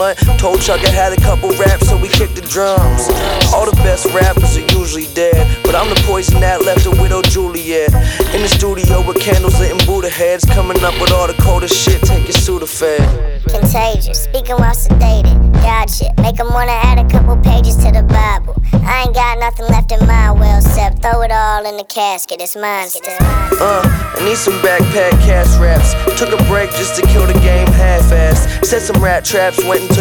Told Chuck I had a couple raps, so we kicked the drums. All the best rappers are usually dead, but I'm the poison that left the widow Juliet. In the studio with candles lit and Buddha heads, coming up with all the coldest shit, take your Sudafed. Contagious, speaking while sedated. God shit, make 'em wanna add a couple pages to the Bible. I ain't got nothing left in my will, except throw it all in the casket, it's mine still. I need some backpack cash raps. Took a break just to kill the game half-assed. Set some rat traps, went and took